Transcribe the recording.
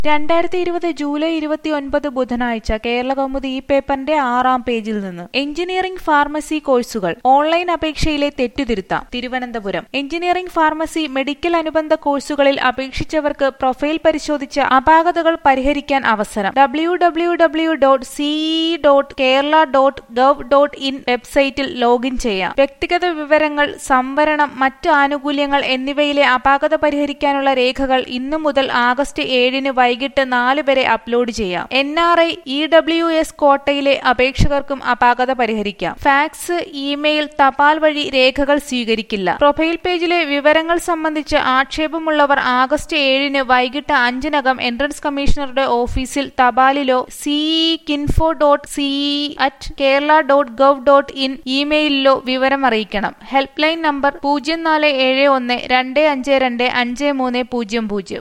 2020 July 29 ബുധനാഴ്ച കേരളകൗമുദി ഈ പേപ്പറിന്റെ 6-ാം പേജിൽ നിന്ന് എഞ്ചിനീയറിംഗ് ഫാർമസി കോഴ്സുകൾ ഓൺലൈൻ അപേക്ഷയിലെ തെറ്റുതിരുത്താം. തിരുവനന്തപുരം എഞ്ചിനീയറിംഗ് ഫാർമസി മെഡിക്കൽ അനുബന്ധ കോഴ്സുകളിൽ അപേക്ഷിച്ചവർക്ക് പ്രൊഫൈൽ പരിശോധിച്ച് അപാകതകൾ പരിഹരിക്കാൻ അവസരം. www.ce.kerala.gov.in വെബ്സൈറ്റിൽ ലോഗിൻ ചെയ്യാം. വ്യക്തിഗത വിവരങ്ങൾ, സംവരണം, മറ്റ് ആനുകൂല്യങ്ങൾ എന്നിവയിലെ അപാകത പരിഹരിക്കാനുള്ള രേഖകൾ ഇന്നു മുതൽ ആഗസ്റ്റ് 7 വൈകിട്ട് 4 വരെ അപ്ലോഡ് ചെയ്യാം. NRI, EWS കോട്ടയിലെ അപേക്ഷകർക്കും അപാകത പരിഹരിക്കാം. ഫാക്സ്, ഇമെയിൽ, തപാൽ വഴി രേഖകൾ സ്വീകരിക്കില്ല. പ്രൊഫൈൽ പേജിലെ വിവരങ്ങൾ സംബന്ധിച്ച് ആക്ഷേപമുള്ളവർ ആഗസ്റ്റ് 7 വൈകിട്ട് 5-നകം എൻട്രൻസ് കമ്മീഷണറുടെ ഓഫീസിൽ തപാലിലോ ce.kinfo.ce@kerala.gov.in ഇമെയിലിലോ വിവരം അറിയിക്കണം. Help line number 0471 252 5300.